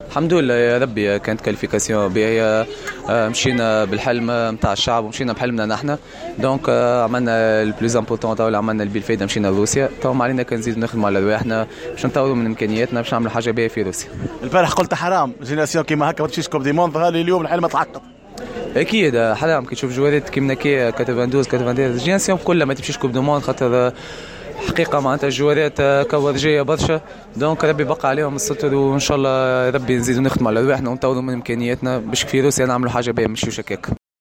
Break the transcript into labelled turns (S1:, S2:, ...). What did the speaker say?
S1: الحمد لله يا ربي، كانت كاليفيكاسيون باهية. مشينا بالحلم نتاع الشعب ومشينا بحلمنا نحن. دونك عملنا البلوز امبورتون تاع عملنا بالفايده، مشينا لروسيا. تو علينا كان نزيد نخدموا على رواحنا باش نطوروا من امكانياتنا باش نعملوا حاجه باهيه في روسيا.
S2: البارح قلت حرام جينيراسيون كيما هكا ما تمشيش كوب دي موند، هالي اليوم الحلم تعقد.
S1: اكيد حرام كي تشوف جوارات كيما كي 92 93 جينيراسيون كلها ما تمشيش كوب دي موند، خاطر حقيقه معناتها الجوارات كورجيه برشا. دونك ربي بقى عليهم الستر، وان شاء الله ربي نزيدوا نخدموا على رواحنا ونطوروا من امكانياتنا باش في روسيا نعملوا حاجه باهيه مش هكاك.